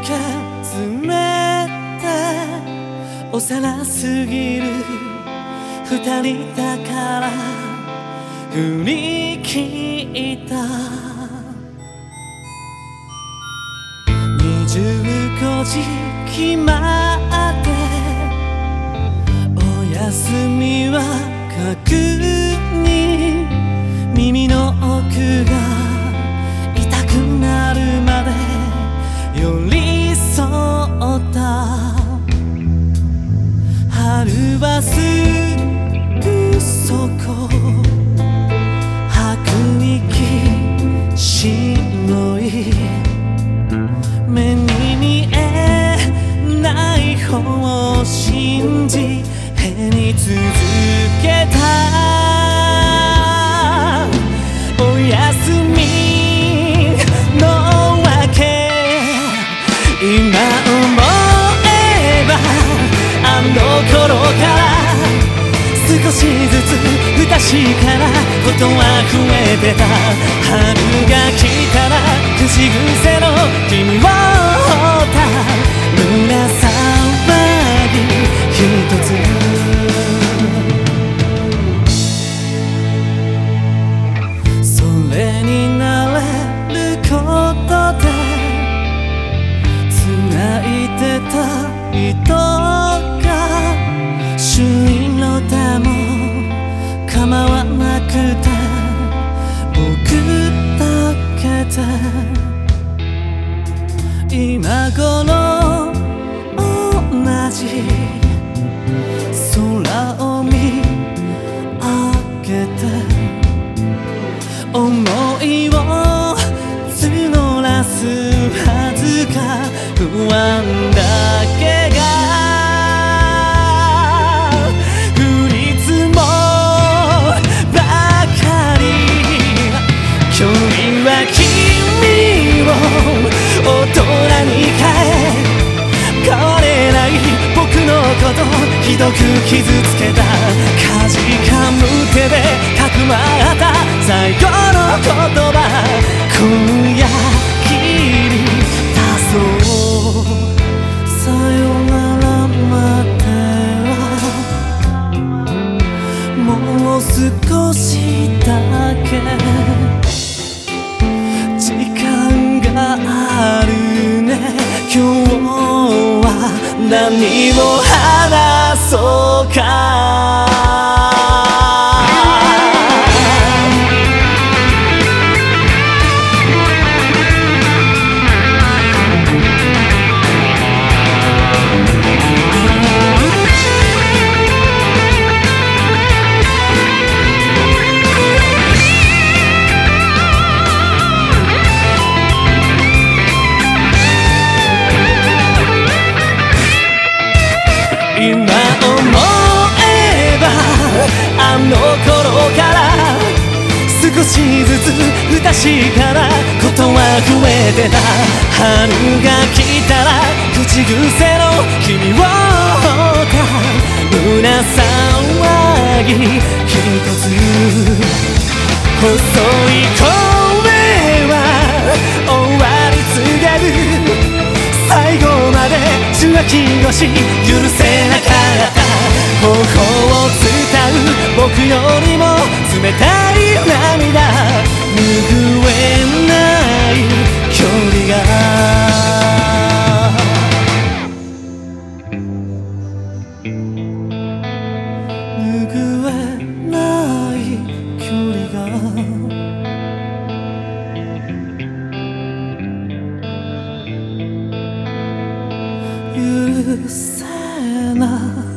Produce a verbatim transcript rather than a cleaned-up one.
け詰めて幼すぎる二人だから振り切ったにじゅうごじ決まってお休みは確認耳の奥が痛くなるまで寄り添った春はすぐそこ吐く息白い目に見えない方を信じへに続けたおやすみのわけ今思えばあの頃から少しずつ不確かなことは増えてた春が来たら口癖の君を追った胸騒ぎ一つそれになれることで繋いでた糸が朱色でも構わなくて僕だけで今頃同じ空を見上げて思いを募らすはずが不安だけが降り積もるばかり距離は君を大人に変え変われない僕のことひどく傷つけたかじかむ手でかくまった最後の言葉今夜切り出そうさよならまではもう少しだけ時間があるね今日は何を話そうか今思えばあの頃から少しずつ不確かなことは増えてた春が来たら口癖の君を追った胸騒ぎ一つ細い声は終わり告げる最後まで受話器越し許せなかった頬を伝う僕よりも冷たい涙拭えない距離が拭えない距離が許せない